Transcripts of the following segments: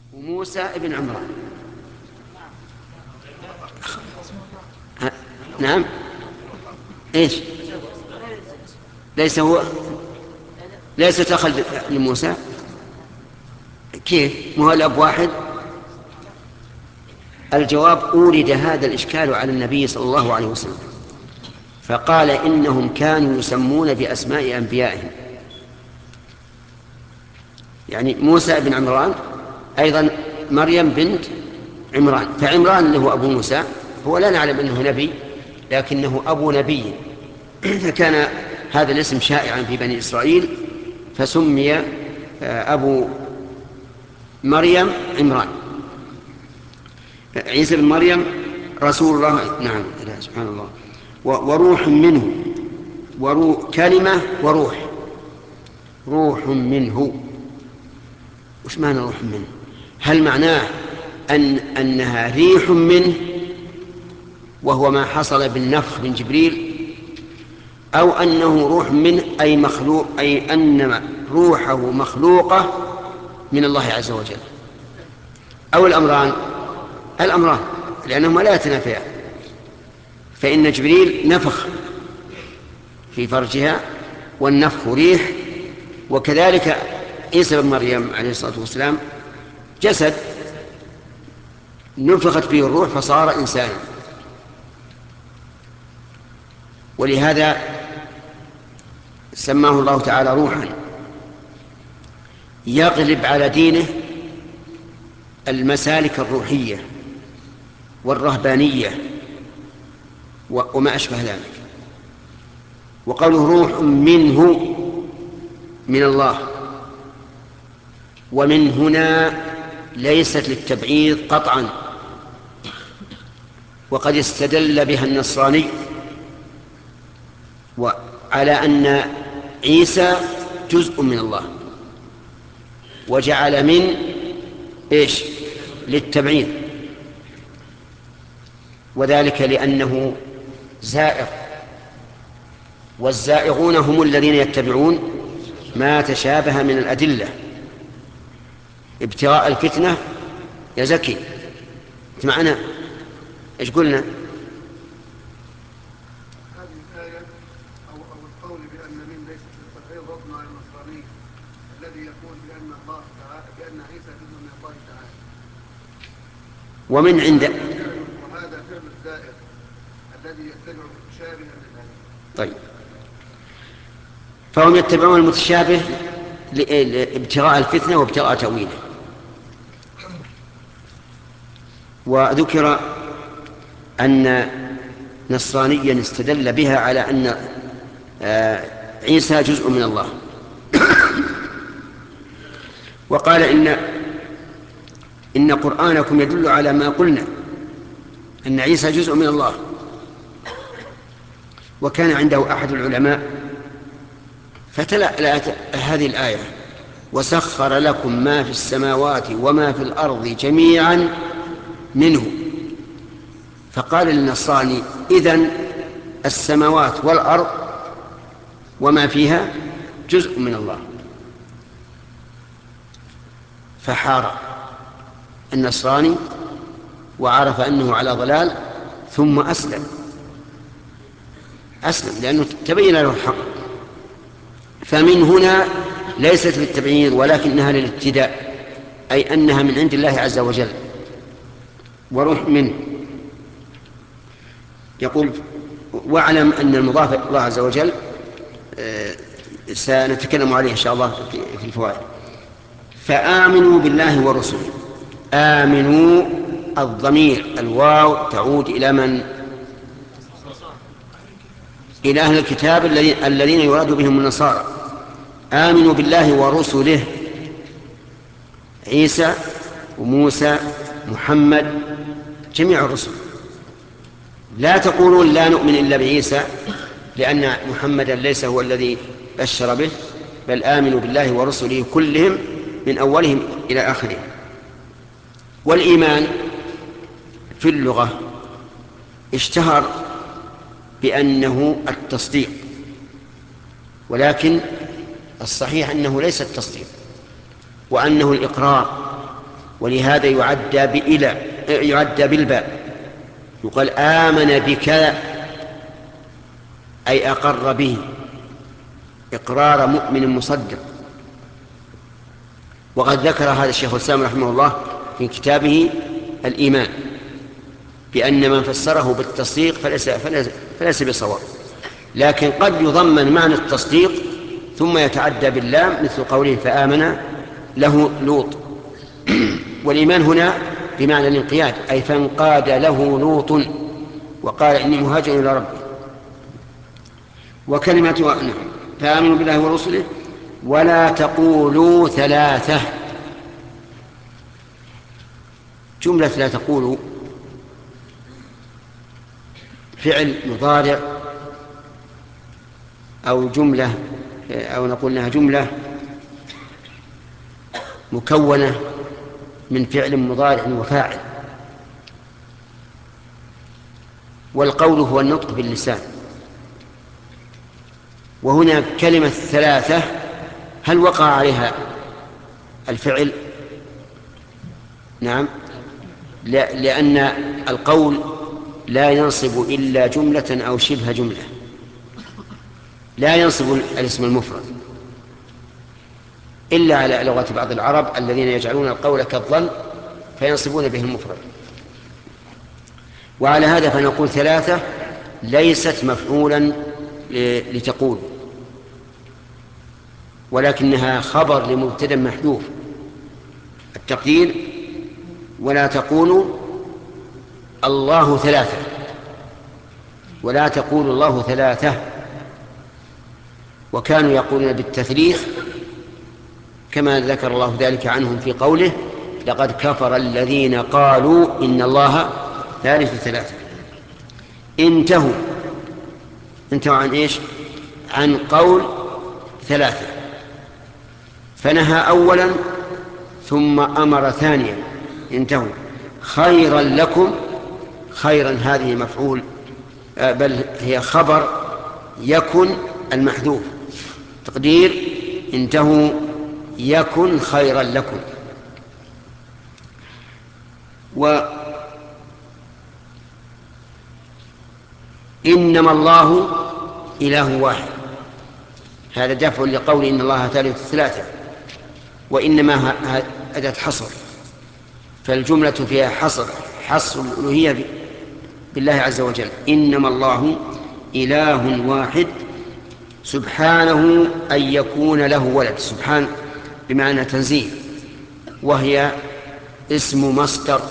وموسى ابن عمران. نعم. ايش؟ ليس هو، ليست أخا لموسى. كيف؟ ما هو الأب واحد؟ الجواب: أورد هذا الإشكال على النبي صلى الله عليه وسلم فقال إنهم كانوا يسمون بأسماء أنبيائهم، يعني موسى بن عمران، أيضا مريم بنت عمران. فعمران اللي هو أبو موسى هو لا نعلم أنه نبي، لكنه أبو نبي، فكان هذا الاسم شائعا في بني إسرائيل فسمي أبو مريم عمران. عيسى بن مريم رسول الله، نعم، سبحان الله. وروح منه، كلمة وروح، روح منه. وش معنى روح منه؟ هل معناه أنها ريح منه وهو ما حصل بالنفخ من جبريل، أو أنه روح منه أي مخلوق، أي أن روحه مخلوقة من الله عز وجل، أو الأمران؟ الأمران، لأنهما لا يتنافيان. فإن جبريل نفخ في فرجها والنفخ ريح، وكذلك عيسى بن مريم عليه الصلاة والسلام جسد نفخت فيه الروح فصار إنسانا. ولهذا سماه الله تعالى روحا يغلب على دينه المسالك الروحية والرهبانية وما أشبه ذلك. وقوله روح منه من الله، ومن هنا ليست للتبعيض قطعا، وقد استدل بها النصراني على أن عيسى جزء من الله، وجعل من إيش؟ للتبعيض، وذلك لأنه زائغ، والزائغون هم الذين يتبعون ما تشابه من الأدلة ابتغاء الفتنة. يا زكي انت معنا؟ ايش قلنا؟ هذه الآية أو القول بأن من ليست للتبعيض رد على النصراني الذي يقول بأن الله تعالى، بأن عيسى جزء من الله تعالى، ومن عند وهذا فعل الزائر الذي يتبع متشابها للآية. طيب، فهم يتبعون المتشابه ابتغاء الفتنة وابتغاء تأويله. وذكر أن نصرانيا استدل بها على أن عيسى جزء من الله، وقال إن قرآنكم يدل على ما قلنا أن عيسى جزء من الله. وكان عنده أحد العلماء فتلا هذه الآية: وسخر لكم ما في السماوات وما في الأرض جميعا منه. فقال للنصراني: إذن السماوات والأرض وما فيها جزء من الله. فحار النصراني وعرف أنه على ضلال، ثم أسلم لأنه تبين له الحق. فمن هنا ليست للتبعيض ولكنها للابتداء، أي أنها من عند الله عز وجل. وروح منه، يقول: واعلم أن المضاف إلى الله عز وجل سنتكلم عليه إن شاء الله في الفوائد. فآمنوا بالله ورسله. آمنوا، الضمير الواو تعود إلى من؟ إلى أهل الكتاب الذين يراد بهم النصارى. آمنوا بالله ورسله، عيسى وموسى محمد جميع الرسل. لا تقولون لا نؤمن إلا بعيسى لأن محمدا ليس هو الذي بشر به، بل آمنوا بالله ورسله كلهم من أولهم إلى آخرهم. والإيمان في اللغة اشتهر بأنه التصديق، ولكن الصحيح أنه ليس التصديق، وأنه الإقرار ولهذا يعدى بالباء، يقال آمن بكذا أي أقر به إقرار مؤمن مصدق. وقد ذكر هذا الشيخ الإسلام رحمه الله في كتابه الإيمان بأن من فسره بالتصديق فليس بصواب، لكن قد يضمن معنى التصديق ثم يتعدى باللام، مثل قوله فآمن له لوط. والإيمان هنا بمعنى الانقياد، أي فانقاد له لوط وقال إني مهاجر إلى ربي. وكلمة فآمنوا بالله ورسله ولا تقولوا ثلاثة. جملة لا تقولوا فعل مضارع أو جملة، أو نقول لها جملة مكونة من فعل مضارع وفاعل. والقول هو النطق باللسان. وهنا كلمة ثلاثة هل وقع عليها الفعل؟ نعم، لأن القول لا ينصب إلا جملة أو شبه جملة، لا ينصب الاسم المفرد إلا على لغة بعض العرب الذين يجعلون القول كالظن فينصبون به المفرد. وعلى هذا فنقول ثلاثة ليست مفعولا لتقول، ولكنها خبر لمبتدأ محذوف. التقدير ولا تقولوا الله ثلاثة، ولا تقول الله ثلاثة. وكانوا يقولون بالتثليث كما ذكر الله ذلك عنهم في قوله لقد كفر الذين قالوا إن الله ثالث ثلاثة. انتهوا عن إيش؟ عن قول ثلاثة، فنهى أولا ثم أمر ثانيا. انتهوا. خيرا لكم، خيرا هذه مفعول بل هي خبر يكن المحذوف، تقدير انتهوا يكن خيرا لكم. وإنما الله إله واحد، هذا دفع لقول إن الله ثالث ثلاثة. وإنما أداة حصر، فالجملة فيها حصر الألوهية بالله عز وجل. إنما الله إله واحد سبحانه أن يكون له ولد. سبحان بمعنى تنزيه، وهي اسم مصدر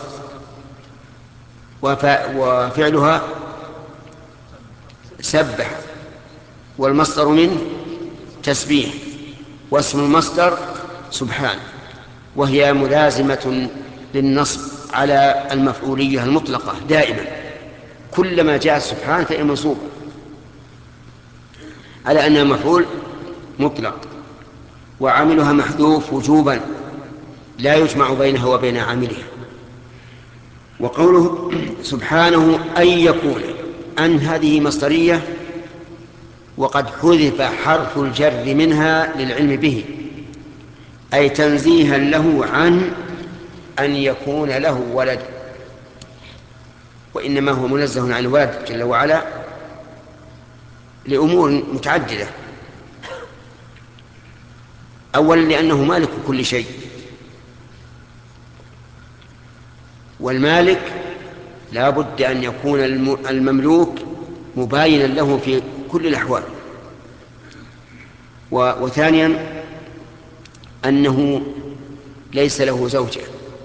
وفعلها سبح، والمصدر منه تسبيح، واسم المصدر سبحان، وهي ملازمة للنصب على المفعولية المطلقة دائما، كلما جاء سبحان فهي منصوبة على أنها مفعول مطلق، وعاملها محذوف وجوبا لا يجمع بينها وبين عاملها. وقوله سبحانه أن يكون، أن هذه مصدرية وقد حذف حرف الجر منها للعلم به، أي تنزيها له عن أن يكون له ولد، وإنما هو منزه عن الولد جل وعلا لأمور متعددة. أولا لأنه مالك كل شيء، والمالك لا بد أن يكون المملوك مباينا له في كل الأحوال. وثانيا أنه ليس له زوجة،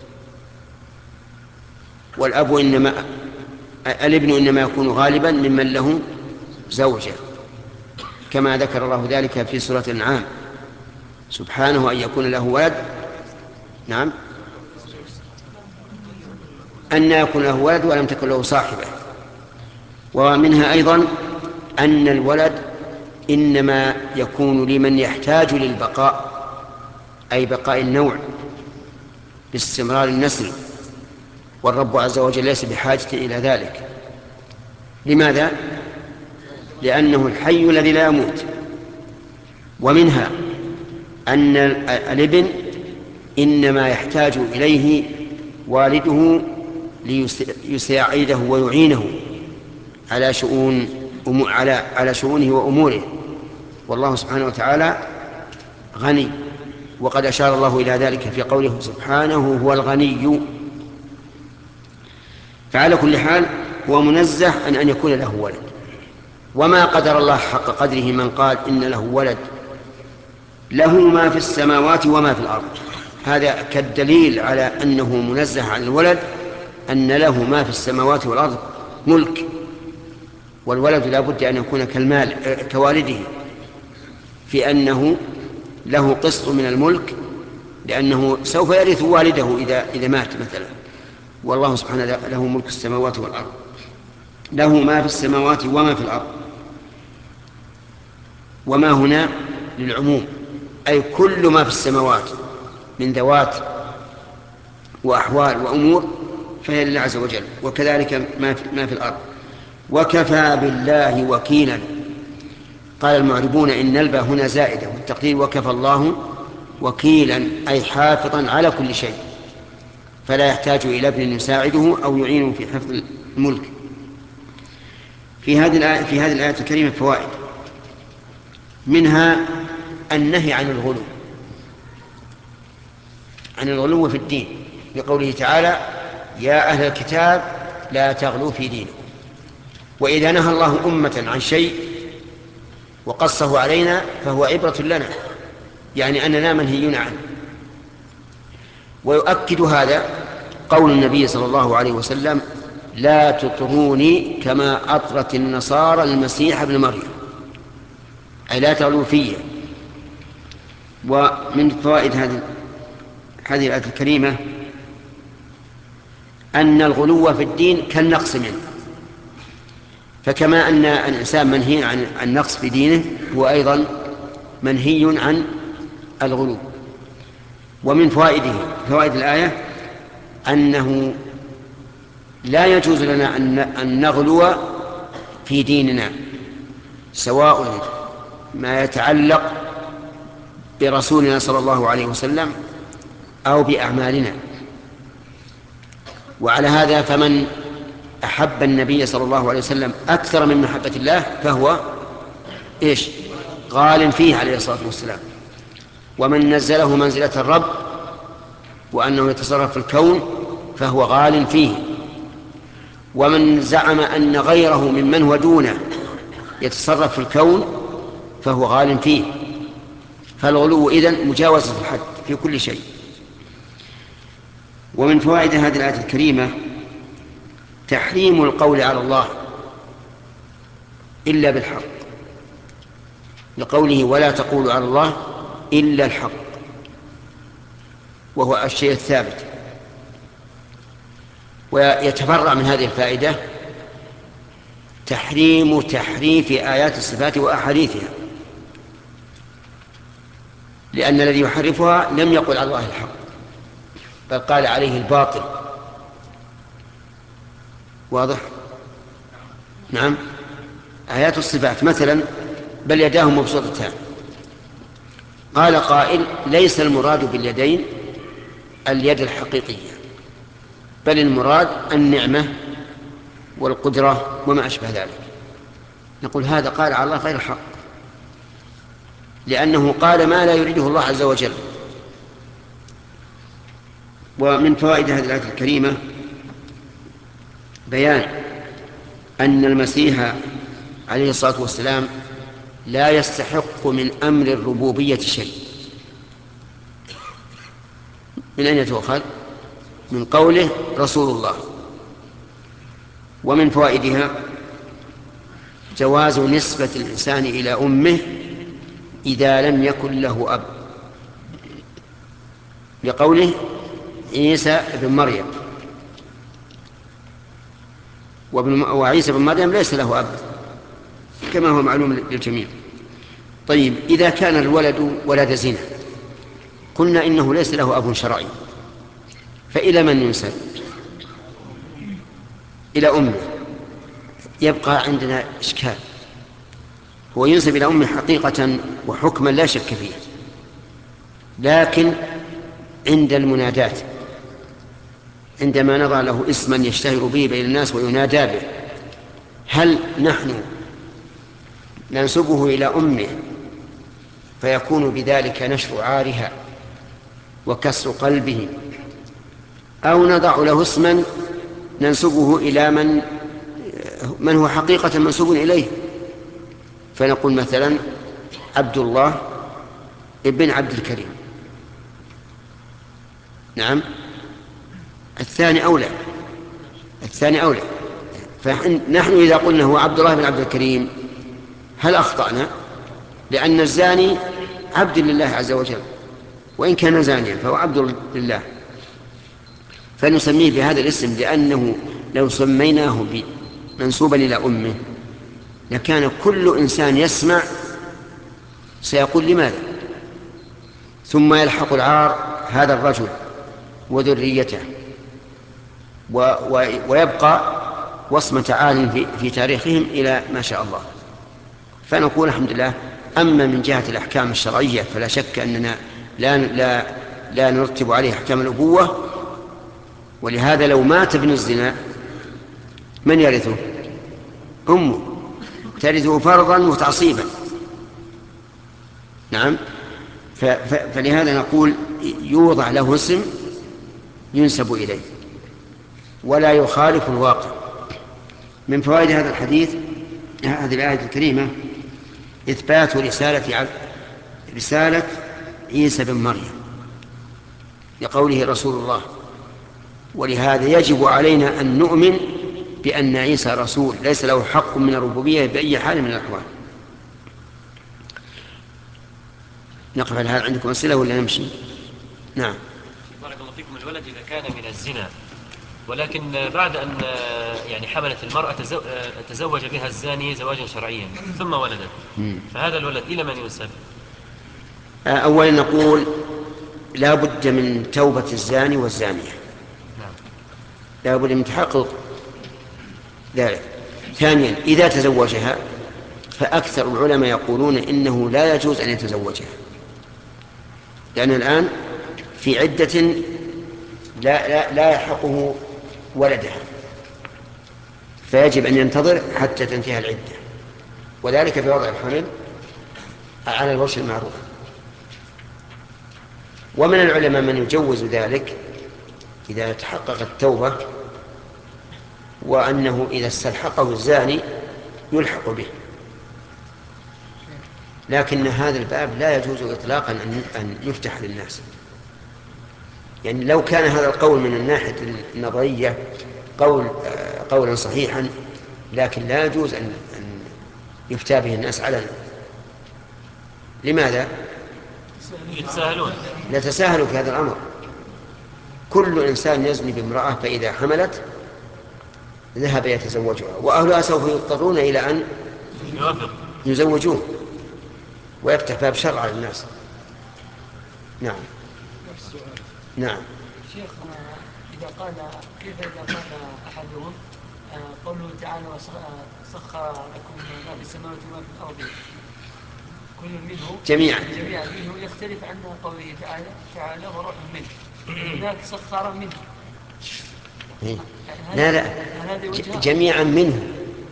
والأب الابن إنما يكون غالبا ممن له زوجة، كما ذكر الله ذلك في سورة الأنعام سبحانه أن يكون له ولد. نعم، أن يكون له ولد ولم تكن له صاحبة. ومنها أيضا أن الولد إنما يكون لمن يحتاج للبقاء، أي بقاء النوع باستمرار النسل، والرب عز وجل ليس بحاجة إلى ذلك. لماذا؟ لأنه الحي الذي لا يموت. ومنها أن الابن إنما يحتاج إليه والده ليساعده ويعينه على شؤونه وأموره، والله سبحانه وتعالى غني، وقد أشار الله إلى ذلك في قوله سبحانه هو الغني. فعلى كل حال هو منزه عن أن يكون له ولد، وما قدر الله حق قدره من قال إن له ولد، له ما في السماوات وما في الأرض. هذا كالدليل على أنه منزه عن الولد، أن له ما في السماوات والأرض ملك، والولد لا بد أن يكون كوالده في أنه له قسط من الملك، لأنه سوف يرث والده إذا مات مثلا. والله سبحانه له ملك السماوات والأرض، له ما في السماوات وما في الأرض. وما هنا للعموم، أي كل ما في السماوات من ذوات وأحوال وأمور فهي لله عز وجل، وكذلك ما في الأرض. وكفى بالله وكيلا. قال المعربون إن الباء هنا زائدة، والتقدير وكفى الله وكيلا أي حافظا على كل شيء، فلا يحتاج إلى ابن يساعده أو يعينه في حفظ الملك. في هذه الآية الكريمة فوائد، منها النهي عن الغلو في الدين، لقوله تعالى يا أهل الكتاب لا تغلوا في دينكم. وإذا نهى الله أمة عن شيء وقصه علينا فهو عبرة لنا، يعني أننا منهيون عنه. ويؤكد هذا قول النبي صلى الله عليه وسلم لا تطروني كما أطرت النصارى المسيح ابن مريم، أي لا تغلوا فيه. ومن فوائد هذه الآية الكريمة أن الغلو في الدين كالنقص منه، فكما أن الإنسان منهي عن النقص في دينه هو أيضا منهي عن الغلو. ومن فوائد الآية أنه لا يجوز لنا أن نغلو في ديننا، سواء ما يتعلق برسولنا صلى الله عليه وسلم أو بأعمالنا. وعلى هذا فمن أحب النبي صلى الله عليه وسلم أكثر من محبة الله فهو غال فيه عليه الصلاة والسلام. ومن نزله منزلة الرب وأنه يتصرف في الكون فهو غال فيه. ومن زعم أن غيره ممن هو دونه يتصرف في الكون فهو غال فيه. فالغلو إذن مجاوزة الحد في كل شيء. ومن فوائد هذه الآية الكريمة تحريم القول على الله إلا بالحق، لقوله ولا تقولوا على الله إلا الحق، وهو الشيء الثابت. ويتفرع من هذه الفائدة تحريم تحريف آيات الصفات وأحاديثها، لأن الذي يحرفها لم يقل على الله الحق بل قال عليه الباطل. واضح؟ نعم. آيات الصفات مثلا بل يداه مبسوطتان، قال قائل ليس المراد باليدين اليد الحقيقية، بل المراد النعمة والقدرة وما أشبه ذلك. نقول هذا قال على الله غير الحق، لأنه قال ما لا يريده الله عز وجل. ومن فوائد هذه الآية الكريمة بيان أن المسيح عليه الصلاة والسلام لا يستحق من أمر الربوبية شيء. من أين تؤخذ؟ من قوله رسول الله. ومن فوائدها جواز نسبة الإنسان إلى أمه إذا لم يكن له أب، لقوله عيسى بن مريم، وعيسى بن مريم ليس له أب كما هو معلوم للجميع. طيب إذا كان الولد ولد زنا قلنا إنه ليس له أب شرعي، فإلى من ينسب؟ إلى أمه. يبقى عندنا إشكال، هو ينسب إلى أمه حقيقة وحكما لا شك فيه، لكن عند المنادات، عندما نضع له اسما يشتهر به بين الناس وينادى به، هل نحن ننسبه إلى أمه فيكون بذلك نشر عارها وكسر قلبه، أو نضع له اسما ننسبه إلى من هو حقيقة منسوب إليه، فنقول مثلا عبد الله ابن عبد الكريم. نعم، الثاني أولى، الثاني أولى. فنحن إذا قلنا هو عبد الله بن عبد الكريم هل أخطأنا؟ لأن الزاني عبد لله عز وجل، وإن كان زانيا فهو عبد لله، فنسميه بهذا الاسم، لأنه لو سميناه منسوبا إلى أمه لكان كل إنسان يسمع سيقول لماذا، ثم يلحق العار هذا الرجل وذريته، ويبقى وصمة عال في تاريخهم إلى ما شاء الله. فنقول الحمد لله. أما من جهة الأحكام الشرعية فلا شك أننا لا نرتب عليه أحكام الأبوة، ولهذا لو مات ابن الزنا من يرثه؟ أمه ترثه فرضا وتعصيبا. نعم. فلهذا نقول يوضع له اسم ينسب إليه ولا يخالف الواقع. من فوائد هذا الحديث، هذه الآية الكريمة، إثبات رسالة عيسى بن مريم لقوله رسول الله، ولهذا يجب علينا أن نؤمن بأن عيسى رسول ليس له حق من الربوبية بأي حال من الأحوال. نقف على هذا. عندكم أسئلة ولا نمشي؟ نعم. بارك الله فيكم. الولد إذا كان من الزنا ولكن بعد أن يعني حملت المرأة تزوج بها الزاني زواجا شرعيا ثم ولدت، فهذا الولد إلى من ينسب؟ أولا نقول لا بد من توبة الزاني والزانية، لا بد من تحقق ذلك. ثانيا إذا تزوجها فأكثر العلماء يقولون إنه لا يجوز أن يتزوجها، لأن الآن في عدة لا يحقه ولدها، فيجب أن ينتظر حتى تنتهي العدة، وذلك بوضع الحمل على الوجه المعروف. ومن العلماء من يجوز ذلك إذا تحققت التوبة، وأنه إذا استلحقه الزاني يلحق به، لكن هذا الباب لا يجوز إطلاقا أن يفتح للناس. يعني لو كان هذا القول من الناحية النظرية قولا صحيحا، لكن لا يجوز أن يفتى به الناس علنا. لماذا؟ يتساهلون. لا تساهلوا في هذا الأمر. كل إنسان يزني بامرأة فإذا حملت ذهب يتزوجها، وأهلها سوف يضطرون إلى أن يزوجوه ويفتح باب شرع على الناس. نعم. نعم. شيخ، كيف إذا قال أحدهم قوله تعالى وسخر لكم ما في السماوات وما في الأرض كل منه جميعا منه يختلف عن قوله تعالى وروح منه، هناك سخر منه. لا جميعا منه.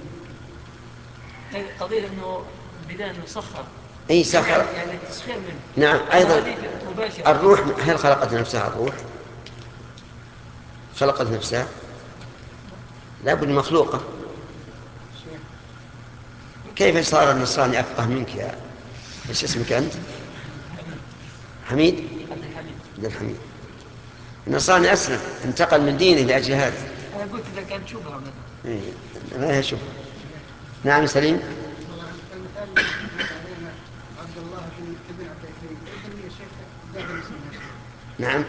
قضية أنه بدأ أنه سخر، أي سخر يعني التسخير منه. نعم. أيضا الروح، هل خلقت نفسها الروح؟ خلقت نفسها؟ لا بد مخلوقة. كيف صار النصراني أفقه منك يا ايش اسمك أنت؟ حميد؟ عبد الحميد. النصراني أسلم، انتقل من دينه لأجل هذا. أنا قلت إذا كان شبهة مثلا. ما هي شبهة. نعم سليم. عبد الله بن عبد الكريم ابن الشيخ نعم.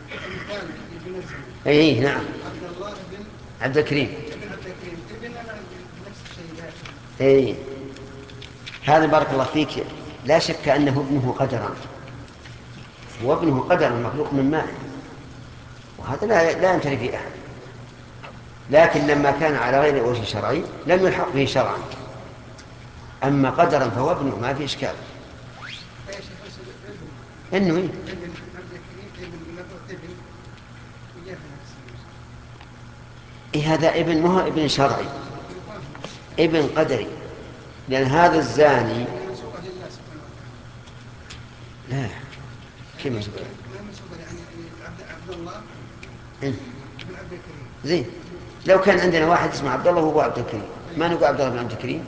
اي نعم. عبد الله بن عبد الكريم ابن نفس الشيء. اي هذا بارك الله فيك، لا شك انه ابنه قدرا، هو ابنه قدرا مخلوق من ماء، وهذا لا يمتلئ فيه احد، لكن لما كان على غير وجه شرعي لم يلحق به شرعا. اما قدرا فهو ابنه ما في اشكال. انه إيه هذا ابن، ما هو ابن شرعي، ابن قدري، لأن هذا الزاني لا كيف مسؤول؟ عبد الله بن عبد الكريم. زين، لو كان عندنا واحد اسمه عبد الله وهو عبد الكريم، ما نقول عبد الله بن عبد الكريم؟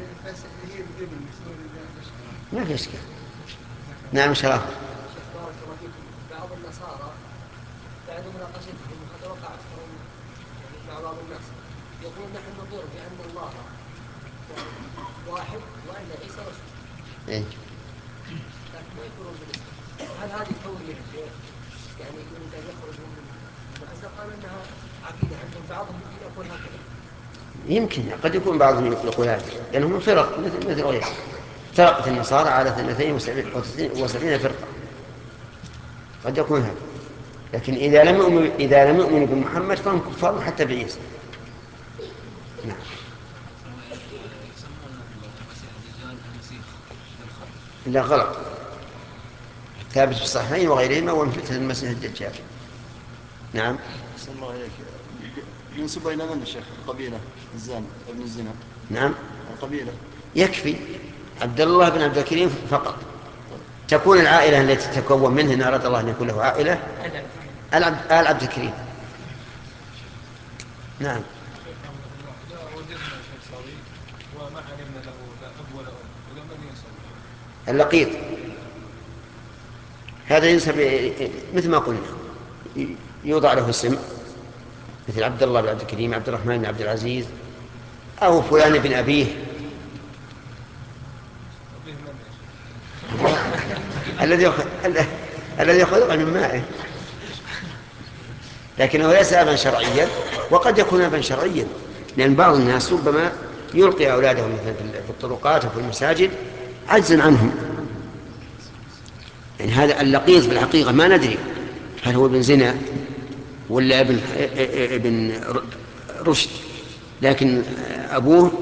ما في إشكال. نعم شرف. بارك الله فيكم. بعض النصارى بعد مناقشتهم هذا وقع يعني مع بعض الناس يقول نحن نقر بأن الله واحد وأن عيسى رسول. إيه؟ لكن ما يقولون بالاسم. هل هذه تورية يعني يريد أن يخرج من المعزة؟ قال أنها عقيدة عندهم، بعضهم يقول هكذا. يمكن قد يكون بعضهم يقول هذا، لأنهم فرق مثل غيره. فرقة النصارى على 72 فرقة، قد يكون هذا. لكن إذا لم يؤمنوا بمحمد فهم كفار حتى بعيسى. نعم. لا غلط، ثابت في الصحيحين وغيرهما ومثل المسيح الدجال. نعم. أحسن الله إليك. ينسب إلى من الشيخ القبيلة الزاني ابن الزنا؟ نعم القبيلة يكفي عبد الله بن عبد الكريم فقط، تكون العائلة التي تتكون منه إن أراد الله أن يكون له عائلة آل عبد الكريم. نعم. وما علمنا له لا أب ولا أم، إلى من ينسب؟ اللقيط هذا ينسب مثل ما قلنا، يوضع له اسم مثل عبد الله بن عبد الكريم، عبد الرحمن بن عبد العزيز، أو فلان بن أبيه. الذي خلق من مائه، لكنه ليس أبا شرعيا، وقد يكون أبا شرعيا، لأن بعض الناس ربما يلقي أولادهم في الطرقات وفي المساجد عجزا عنهم. يعني هذا اللقيط بالحقيقة ما ندري هل هو ابن زنا ولا ابن رشد، لكن أبوه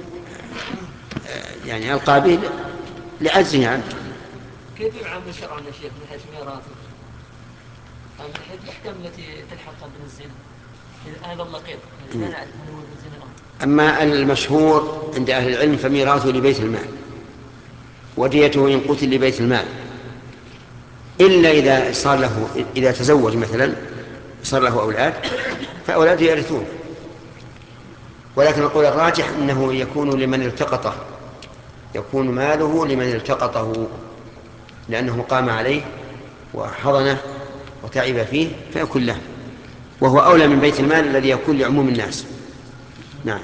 يعني ألقى به لعجزه عنه. كيف يعامل شرعا يا شيخ من حيث ميراثه؟ من حيث الأحكام التي تلحق من الزنا؟ هذا اللقيط لا نعرف هل هو ابن زنا. أما المشهور عند أهل العلم فميراثه لبيت المال، وديته إن قتل لبيت المال، إلا إذا صار له، إذا تزوج مثلا صار له أولاد فأولاده يرثون. ولكن القول الراجح أنه يكون لمن التقطه، يكون ماله لمن التقطه، لأنه قام عليه وحضنه وتعب فيه فيكون له، وهو أولى من بيت المال الذي يكون لعموم الناس. نعم.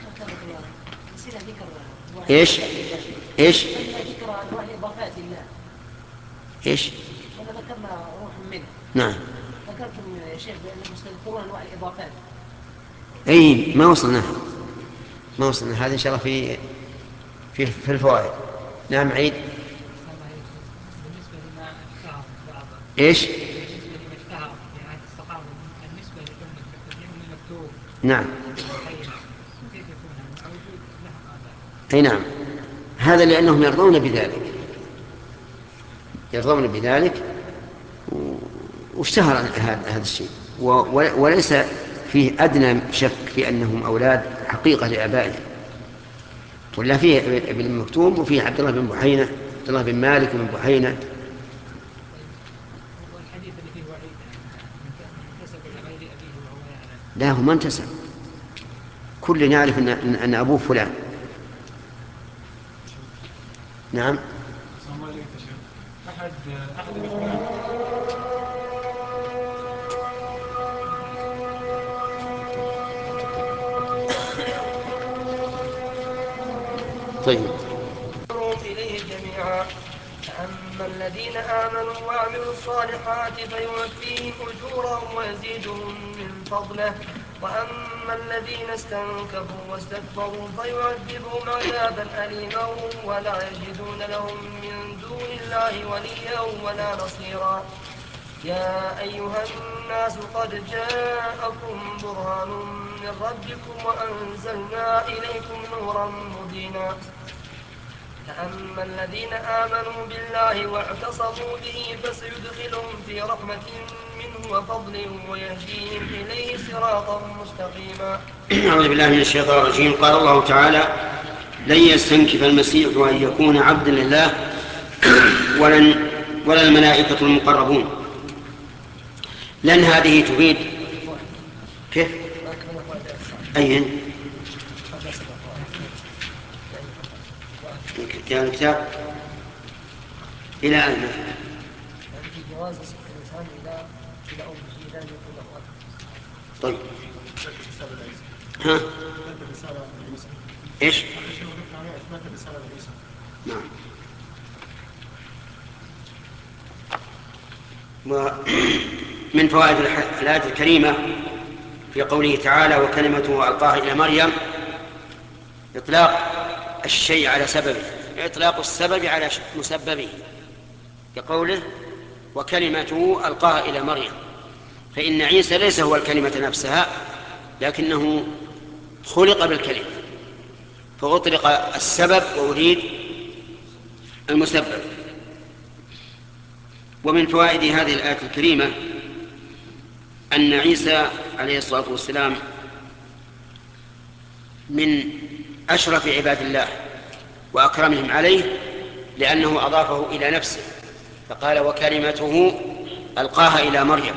إيش ذكر أنواع إضافات الله. إيش؟ ولا ذكرنا روح منه. نعم. ذكرتم يا شيخ بأنهم يستذكرون أنواع الإضافات. أي ما وصلنا هذا إن شاء الله في الفوائد. نعم عيد. بالنسبة لما اشتهر بعض إيش؟ بالنسبة لما اشتهر في عهد الصحابة بالنسبة للأمة تقديم المكتوب. نعم. كيف يكون هذا مع وجود لهم آباء؟ أي نعم، هذا لأنهم يرضون بذلك واشتهر هذا الشيء، وليس فيه أدنى شك في أنهم أولاد حقيقة لآبائهم، ولا فيه ابن مكتوم وفيه عبد الله بن بحينة، عبد الله بن مالك بن بحينة. والحديث اللي فيه وعيد من انتسب لغير أبيه وهو يعلم. لا هو ما انتسب، كل يعرف أن أبوه فلان. نعم. أحد طيب. إليه جميعا. فأما الذين آمنوا وعملوا الصالحات فيوفيهم أجورهم ويزيدهم من فضله، وأما الذين استنكفوا واستكبروا فيعذبهم عذابا أليما ولا يجدون لهم من دون الله وليا ولا نصيرا. يا أيها الناس قد جاءكم برهان من ربكم وأنزلنا إليكم نورا مبينا. فأما الذين آمنوا بالله واعتصموا به فسيدخلهم في رحمة منه وفضل ويهديهم إليه صراطا مستقيما. أعوذ بالله من الشيطان الرجيم. قال الله تعالى: لن يستنكف المسيح أن يكون عبدا لله ولا الملائكة المقربون. لن هذه تفيد كيف؟ أين؟ يعني الكتاب إلى أين؟ في جواز الإنسان إلى أمه إذا لم يكن له أب. طيب. ها؟ إيش؟ نعم. ومن فوائد الآية الكريمة في قوله تعالى: وكلمته ألقاها إلى مريم، إطلاق الشيء على سببه، إطلاق السبب على مسببه، كقوله: وكلمته ألقاها إلى مريم، فإن عيسى ليس هو الكلمة نفسها، لكنه خلق بالكلمة، فأطلق السبب وأريد المسبب. ومن فوائد هذه الآية الكريمة أن عيسى عليه الصلاة والسلام من أشرف عباد الله وأكرمهم عليه، لأنه أضافه إلى نفسه، فقال: وكلمته ألقاها إلى مريم،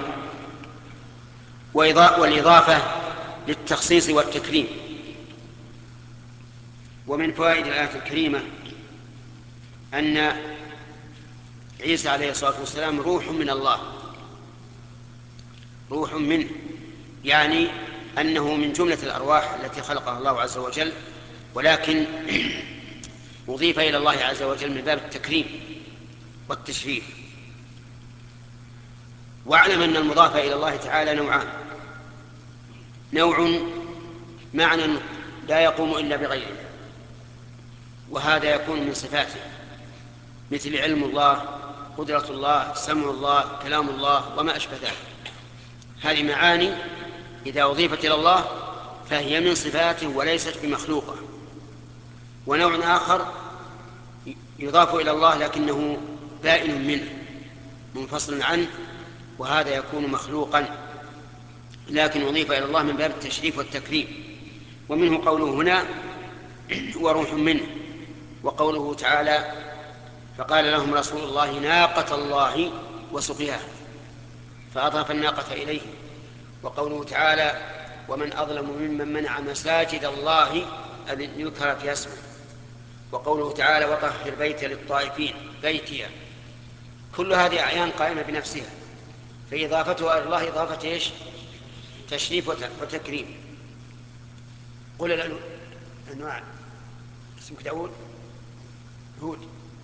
والإضافة للتخصيص والتكريم. ومن فوائد الآية الكريمة أن عيسى عليه الصلاة والسلام روح من الله، روح منه، يعني أنه من جملة الأرواح التي خلقها الله عز وجل، ولكن أضيف إلى الله عز وجل من باب التكريم والتشريف. واعلم أن المضاف إلى الله تعالى نوعان: نوع معنى لا يقوم إلا بغيره، وهذا يكون من صفاته، مثل علم الله، قدرة الله، سمع الله، كلام الله، وما أشبه ذلك. هذه معاني إذا أضيفت إلى الله فهي من صفاته وليست بمخلوقة. ونوع آخر يضاف إلى الله لكنه بائن منه، منفصل عنه، وهذا يكون مخلوقا، لكن أضيف إلى الله من باب التشريف والتكريم. ومنه قوله هنا: وروح منه، وقوله تعالى: فقال لهم رسول الله ناقة الله وسقياها، فأضاف الناقة إليه. وقوله تعالى: ومن أظلم ممن منع مساجد الله أن يذكر فيها اسمه. وقوله تعالى: وطهر بيت للطائفين، بيتي. كل هذه أعيان قائمة بنفسها، فإضافتها إلى الله إضافة إيش؟ تشريف وتكريم. قل الأنواع. اسمك داود؟ هود.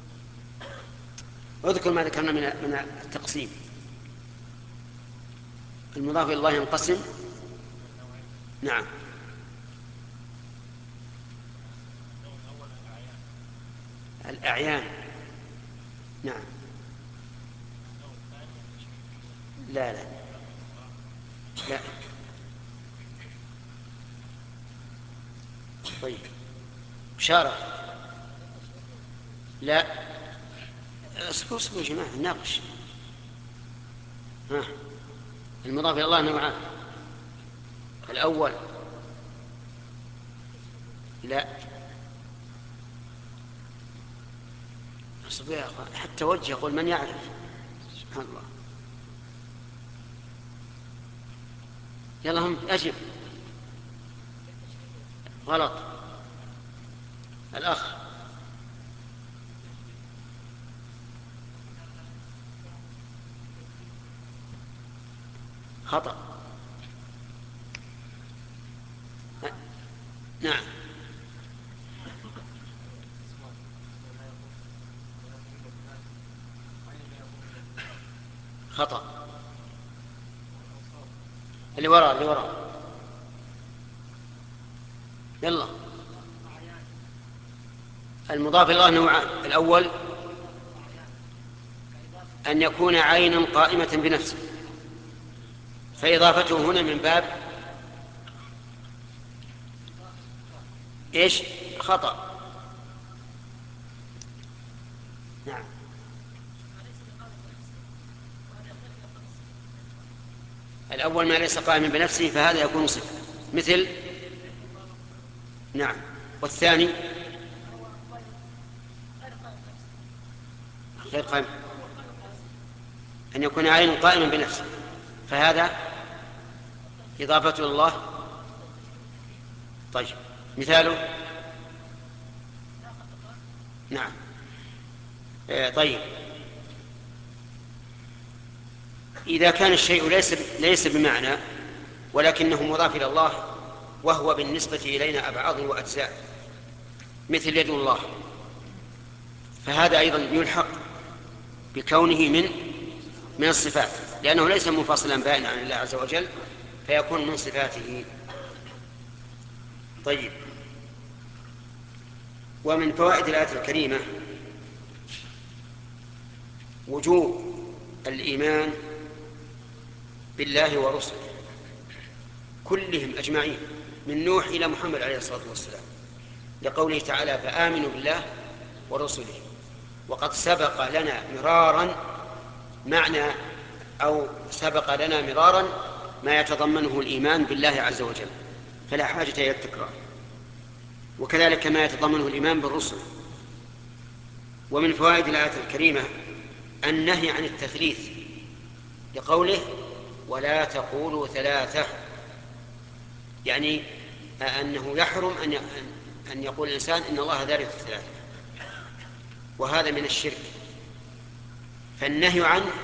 اذكر ما ذكرنا من التقسيم. المضاف إلى الله ينقسم. نعم. الأعيان. نعم. لا لا لا. طيب. بشارة. لا. اصبروا يا جماعة نناقش. المضاف إلى الله نوعان: الأول لا اصبر حتى وجه يقول من يعرف. سبحان الله. يلا هم أجب. غلط. الأخ. خطأ. نعم. خطأ. اللي وراء يلا. المضاف إلى الله نوعان: الأول أن يكون عينا قائمة بنفسه، فإضافته هنا من باب إيش؟ خطأ. نعم. الأول ما ليس قائما بنفسه فهذا يكون صفة، مثل نعم. والثاني غير قائم، أن يكون عين قائما بنفسه، فهذا إضافة إلى الله. طيب مثاله نعم. طيب إذا كان الشيء ليس بمعنى ولكنه مضاف إلى الله وهو بالنسبة إلينا أبعاض وأجزاء، مثل يد الله، فهذا أيضا يلحق بكونه من الصفات، لأنه ليس منفصلا بائنا عن الله عز وجل، فيكون من صفاته. طيب، ومن فوائد الآية الكريمة وجوب الإيمان بالله ورسله كلهم أجمعين من نوح إلى محمد عليه الصلاة والسلام، لقوله تعالى فآمنوا بالله ورسله. وقد سبق لنا مرارا ما يتضمنه الإيمان بالله عز وجل، فلا حاجة إلى التكرار، وكذلك ما يتضمنه الإيمان بالرسل. ومن فوائد الآية الكريمة النهي عن التثليث، لقوله ولا تقولوا ثلاثة، يعني أنه يحرم أن يقول الإنسان إن الله ثالث ثلاثة، وهذا من الشرك، فالنهي عنه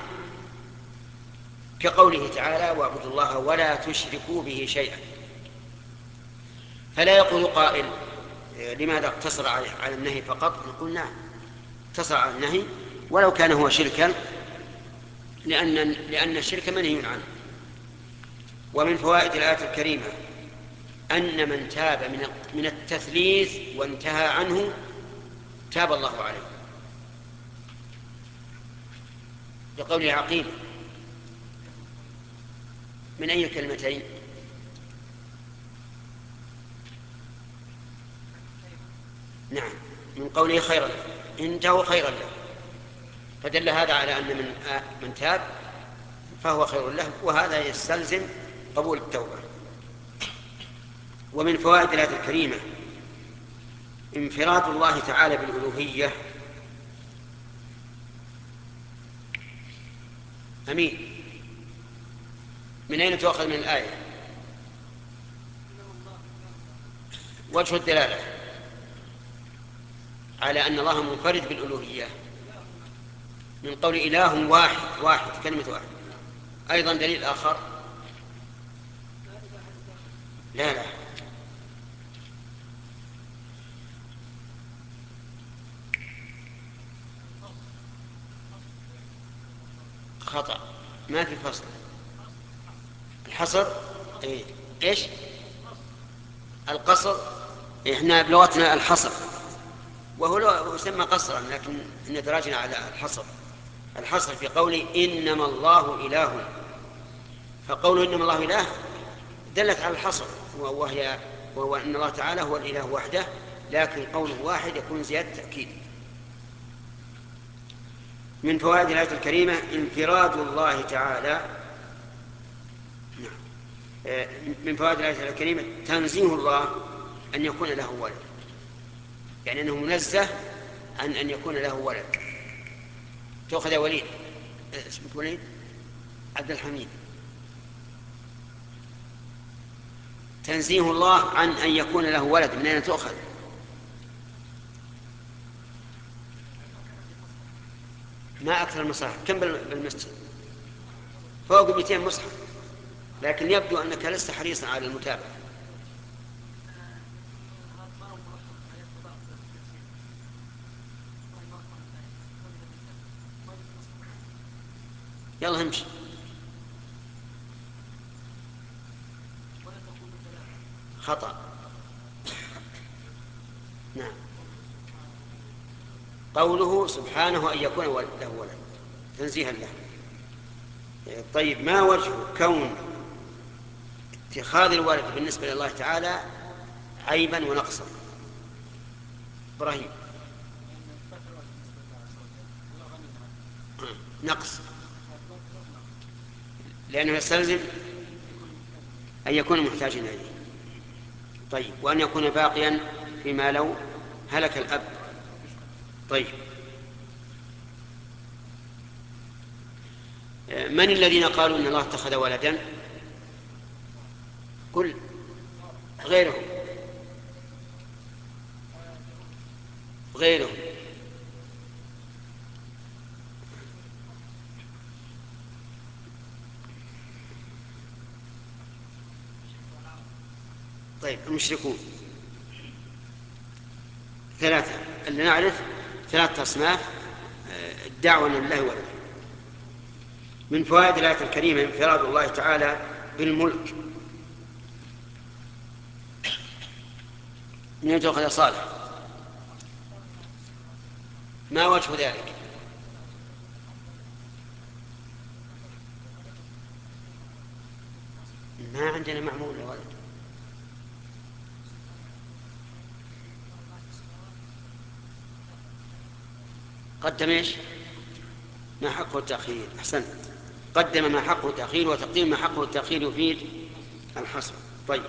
كقوله تعالى واعبدوا الله ولا تشركوا به شيئا. فلا يقول قائل لماذا اقتصر على النهي فقط؟ نقول نعم، اقتصر على النهي ولو كان هو شركا، لأن الشرك منهي عنه. ومن فوائد الآية الكريمة أن من تاب من التثليث وانتهى عنه تاب الله عليه، لقوله عقيم من أي كلمتين؟ نعم، من قوله خيرا له، انتهوا خيرا له، فدل هذا على أن من تاب فهو خير له، وهذا يستلزم قبول التوبة. ومن فوائد الآية الكريمة انفراد الله تعالى بالألوهية. أمين، من أين تؤخذ من الآية؟ وجه الدلالة على أن الله منفرد بالألوهية من قول إله واحد كلمة واحد. أيضا دليل آخر لا خطأ، ما في فصل. الحصر إيش؟ القصر إحنا بلغتنا الحصر، وهو يسمى قصرا، لكن ندراجنا على الحصر في قوله إنما الله إله، فقوله إنما الله إله دلت على الحصر، وهو أن الله تعالى هو الإله وحده، لكن قوله واحد يكون زيادة تأكيد. من فوائد الآية الكريمة انفراد الله تعالى. من فوائد الآية الكريمة تنزيه الله أن يكون له ولد، يعني أنه منزه عن أن يكون له ولد. تأخذ يا وليد، اسمك وليد عبد الحميد. تنزيه الله عن أن يكون له ولد من أين تأخذ؟ ما أكثر المصاحف، كم بالمسجد؟ فوق 200 مصحف، لكن يبدو أنك لست حريصا على المتابعة. يلا امشي. خطأ. نعم، قوله سبحانه أن يكون له ولد تنزيها له. طيب، ما وجه كون اتخاذ الولد بالنسبة لله تعالى عيبا ونقصا؟ إبراهيم. نقص، لأنه يستلزم أن يكون محتاجا إليه. طيب، وأن يكون باقيا فيما لو هلك الأب. طيب، من الذين قالوا إن الله اتخذ ولدا؟ قل غيرهم. طيب، المشركون ثلاثة، اللي نعرف ثلاثة أصناف الدعوة لله ولد. من فوائد الآية الكريمة انفراد الله تعالى بالملك. من يتوخذ صالح، ما وجه ذلك؟ ما عندنا معمول يا ولد. قدم ايش؟ ما حقه التأخير. أحسنت، قدم ما حقه التأخير، وتقديم ما حقه التأخير يفيد الحصر. طيب،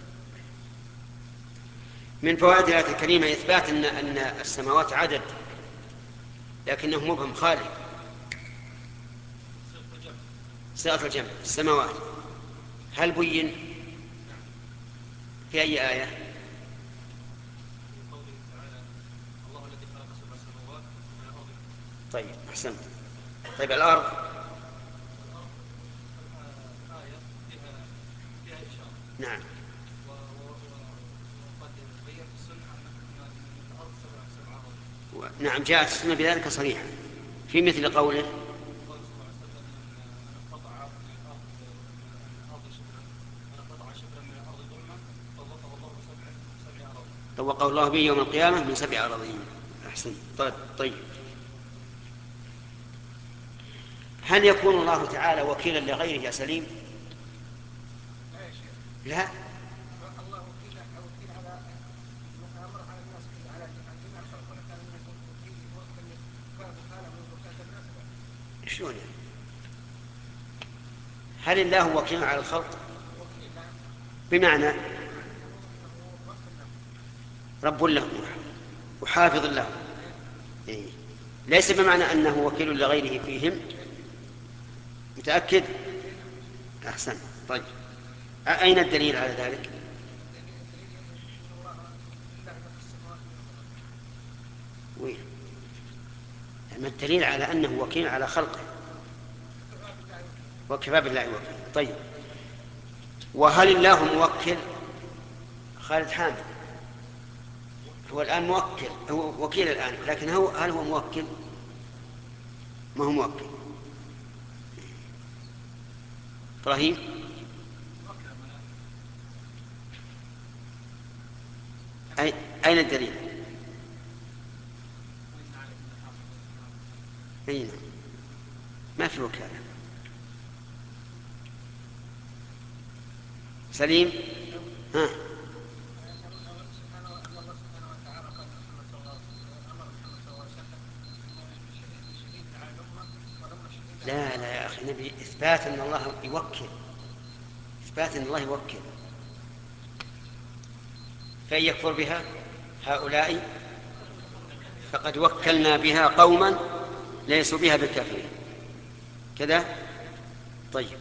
من فوائد الآية الكريمة إثبات أن السماوات عدد، لكنه مبهم خالي. صيغة الجمع السماوات، هل بين في أي آية؟ طيب، أحسنت. طيب، الأرض نعم. نعم، جاءت السنة بذلك صريحة في مثل قوله طوقه الله به يوم القيامة من 7 أراضين. أحسن. طيب، هل يكون الله تعالى وكيلا لغيره يا سليم؟ لا. الله وكيل على امر على الناس، على جميع الخلق، ولا كان يكون وكيل يوكل وكاله من وكاله الناس؟ شلون؟ هل الله وكيل على الخلق؟ بمعنى رب لهم وحافظ لهم، ليس بمعنى أنه وكيل لغيره فيهم. متأكد؟ أحسن. طيب، أين الدليل على ذلك؟ وين؟ ما الدليل على أنه وكيل على خلقه؟ وكفى بالله وكيل. طيب، وهل الله موكل؟ خالد حامد هو الآن موكل، هو وكيل الآن، لكن هل هو موكل؟ ما هو موكل. إبراهيم؟ أين الدليل؟ أين؟ ما في وكالة. سليم؟ ها؟ لا يا أخي، نبي إثبات أن الله يوكل، إثبات أن الله يوكل. فإن يكفر بها هؤلاء فقد وكلنا بها قوما ليسوا بها بالكافرين. كذا. طيب،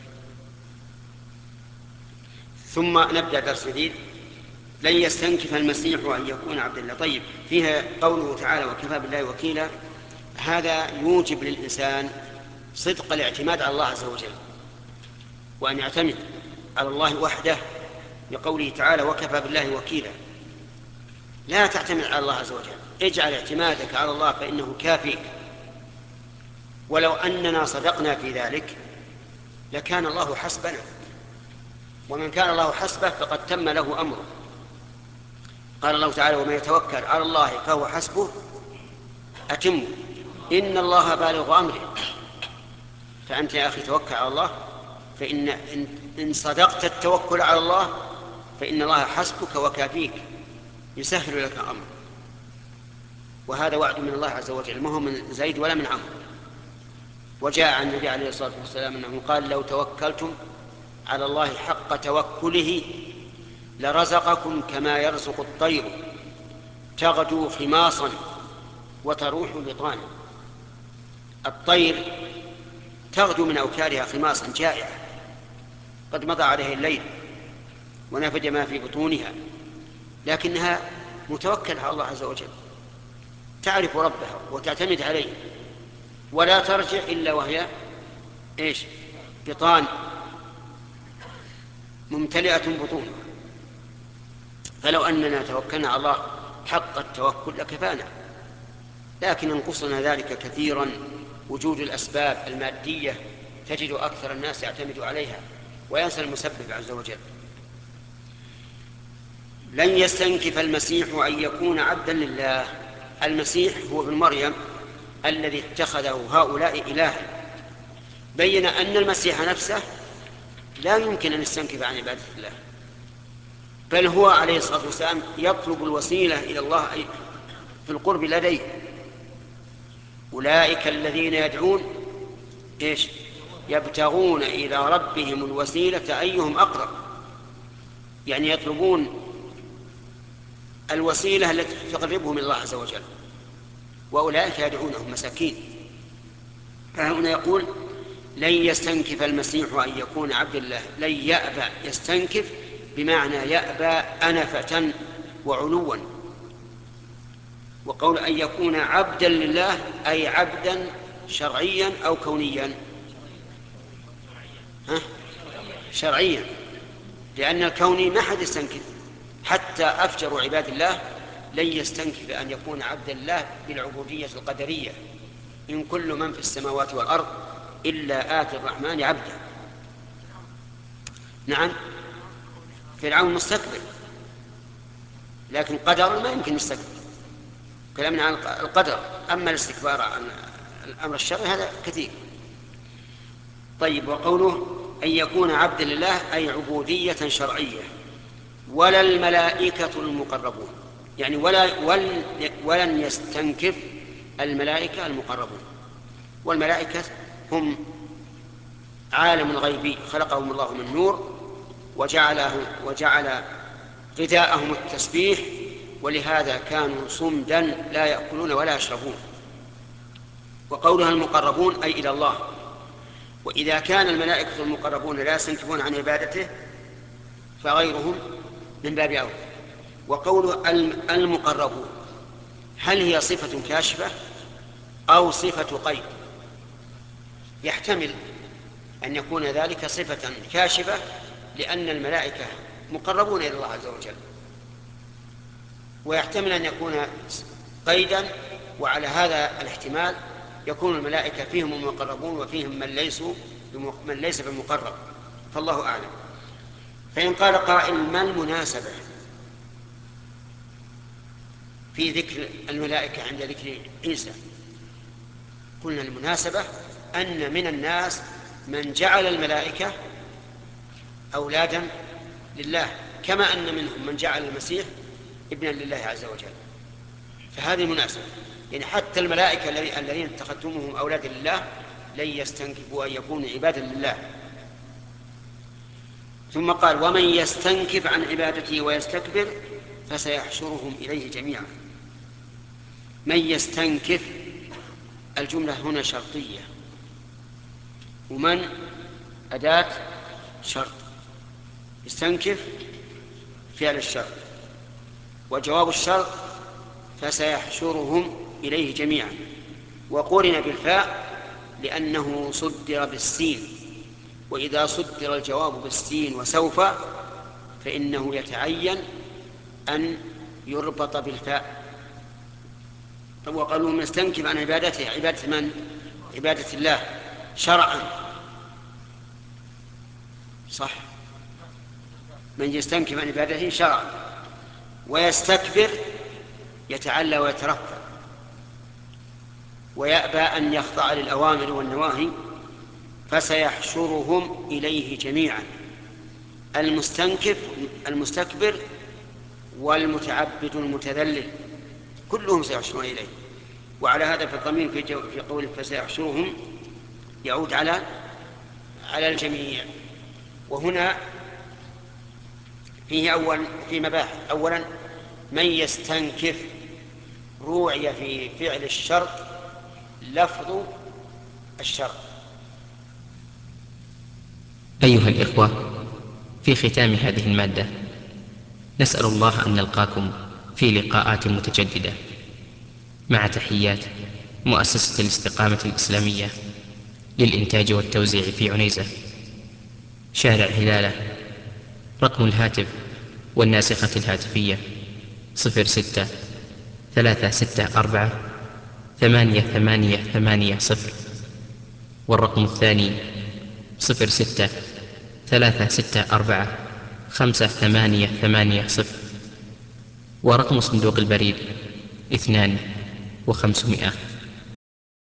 ثم نبدأ درس جديد. لن يستنكف المسيح أن يكون عبد الله. طيب، فيها قوله تعالى وكفى بالله وكيلا، هذا يوجب للإنسان صدق الاعتماد على الله عز وجل، وأن يعتمد على الله وحده، بقوله تعالى وكفى بالله وكيلا. لا تعتمد على الله عز وجل، اجعل اعتمادك على الله فإنه كافيك. ولو أننا صدقنا في ذلك لكان الله حسبنا، ومن كان الله حسبه فقد تم له أمره. قال الله تعالى ومن يتوكل على الله فهو حسبه أتم إن الله بالغ أمره. فأنت يا أخي توكل على الله، فإن إن صدقت التوكل على الله فإن الله حسبك وكافيك، يسهل لك الأمر. وهذا وعد من الله عز وجل، ما هو من زيد ولا من عمرو. وجاء عن النبي عليه الصلاة والسلام أنه قال لو توكلتم على الله حق توكله لرزقكم كما يرزق الطير تغدو خماصا وتروح بطانا. الطير تغدو من أوكارها خماصا جائعة قد مضى عليه الليل ونفد ما في بطونها، لكنها متوكلة على الله عز وجل، تعرف ربها وتعتمد عليه، ولا ترجع إلا وهي بطان ممتلئة بطونها. فلو أننا توكلنا على الله حق التوكل لكفانا، لكن ينقصنا ذلك كثيرا وجود الأسباب المادية، تجد أكثر الناس يعتمد عليها وينسى المسبب عز وجل. لن يستنكف المسيح أن يكون عبدا لله. المسيح هو ابن مريم الذي اتخذه هؤلاء إلها. بين أن المسيح نفسه لا يمكن أن يستنكف عن عبادة الله، بل هو عليه الصلاة والسلام يطلب الوسيلة إلى الله في القرب لديه. أولئك الذين يدعون يبتغون إلى ربهم الوسيلة أيهم أقرب، يعني يطلبون الوسيلة التي تقربهم إلى الله عز وجل، وأولئك يدعونهم مساكين. فهنا يقول لن يستنكف المسيح أن يكون عبد الله. لن يأبى، يستنكف بمعنى يأبى أنفة وعلوا. وقول أن يكون عبدا لله أي عبدا شرعيا أو كونيا؟ شرعيا، لأن الكوني ما حد يستنكف، حتى أفجر عباد الله لن يستنكف أن يكون عبدا الله بالعبودية القدرية. إن كل من في السماوات والأرض إلا آتي الرحمن عبدا. نعم، فرعون مستكبر، لكن قدرا ما يمكن يستكبر، كلامنا عن القدر. أما الاستكبار عن الأمر الشرعي هذا كثير. طيب، وقوله أن يكون عبدا لله أي عبودية شرعية. ولا الملائكة المقربون، يعني ولن يستنكف الملائكة المقربون. والملائكة هم عالم غيبي خلقهم الله من نور وجعل غذاءهم التسبيح، ولهذا كانوا صمدا لا يأكلون ولا يشربون. وقولها المقربون أي إلى الله. وإذا كان الملائكة المقربون لا يستنكفون عن عبادته فغيرهم من باب أولى. وقوله المقربون هل هي صفة كاشفة أو صفة قيد؟ يحتمل أن يكون ذلك صفة كاشفة لأن الملائكة مقربون إلى الله عز وجل، ويحتمل أن يكون قيدا، وعلى هذا الاحتمال يكون الملائكة فيهم المقربون وفيهم من ليس بمقرب، فالله أعلم. فإن قال قائل ما المناسبة في ذكر الملائكة عند ذكر عيسى؟ قلنا المناسبة أن من الناس من جعل الملائكة أولادا لله، كما أن منهم من جعل المسيح ابنا لله عز وجل. فهذه المناسبة، يعني حتى الملائكة الذين اتخذتموهم أولادا لله لن يستنكفوا أن يكونوا عبادا لله. ثم قال ومن يستنكف عن عبادته ويستكبر فسيحشرهم إليه جميعا. من يستنكف، الجملة هنا شرطية، ومن أداة شرط، يستنكف فعل الشرط، وجواب الشرط فسيحشرهم إليه جميعا. وقرن بالفاء لأنه صدر بالسين، وإذا صدر الجواب بالسين وسوف فإنه يتعين أن يربط بالفاء. وقالوا من يستنكف عن عبادته، عبادة من؟ عبادة الله شرعا، صح، من يستنكف عن عبادته شرعا. ويستكبر يتعلى ويترفع ويأبى أن يخضع للأوامر والنواهي. فسيحشرهم إليه جميعا، المستنكف المستكبر والمتعبد المتذلل كلهم سيحشرون إليه. وعلى هذا فالضمير في قوله فسيحشرهم يعود على الجميع. وهنا فيه في مباحث. أولا، من يستنكف روعي في فعل الشرط لفظ الشرط. أيها الإخوة، في ختام هذه المادة نسأل الله أن نلقاكم في لقاءات متجددة، مع تحيات مؤسسة الاستقامة الإسلامية للإنتاج والتوزيع في عنيزة، شارع هلالة. رقم الهاتف والناسخة الهاتفية 06-364-8880، والرقم الثاني 06-364-5880، ورقم صندوق البريد 2500.